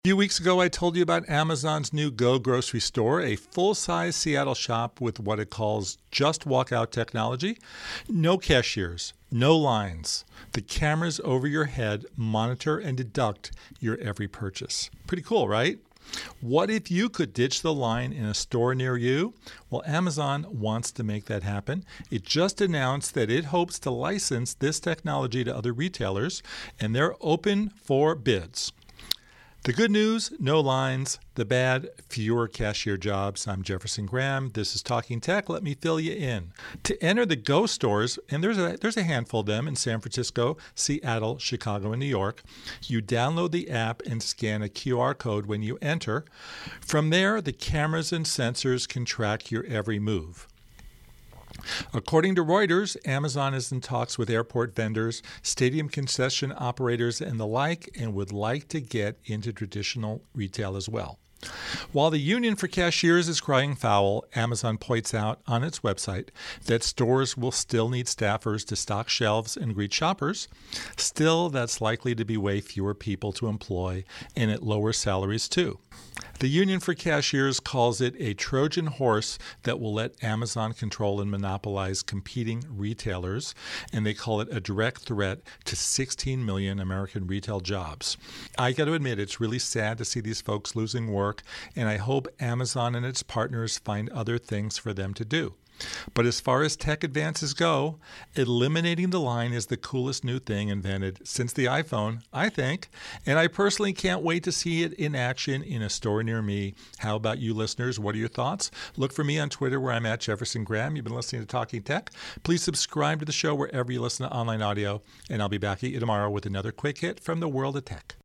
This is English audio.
A few weeks ago, I told you about Amazon's new Go grocery store, a full-size Seattle shop with what it calls just walk-out technology. No cashiers, no lines. The cameras over your head monitor and deduct your every purchase. Pretty cool, right? What if you could ditch the line in a store near you? Well, Amazon wants to make that happen. It just announced that it hopes to license this technology to other retailers, and they're open for bids. The good news, no lines. The bad, fewer cashier jobs. I'm Jefferson Graham. This is Talking Tech. Let me fill you in. To enter the Go stores, and there's a handful of them in San Francisco, Seattle, Chicago, and New York, you download the app and scan a QR code when you enter. From there, the cameras and sensors can track your every move. According to Reuters, Amazon is in talks with airport vendors, stadium concession operators, and the like, and would like to get into traditional retail as well. While the union for cashiers is crying foul, Amazon points out on its website that stores will still need staffers to stock shelves and greet shoppers. Still, that's likely to be way fewer people to employ and at lower salaries too. The union for cashiers calls it a Trojan horse that will let Amazon control and monopolize competing retailers, and they call it a direct threat to 16 million American retail jobs. I got to admit, it's really sad to see these folks losing work, and I hope Amazon and its partners find other things for them to do. But as far as tech advances go, eliminating the line is the coolest new thing invented since the iPhone, I think. And I personally can't wait to see it in action in a store near me. How about you listeners? What are your thoughts? Look for me on Twitter where I'm at Jefferson Graham. You've been listening to Talking Tech. Please subscribe to the show wherever you listen to online audio. And I'll be back at you tomorrow with another quick hit from the world of tech.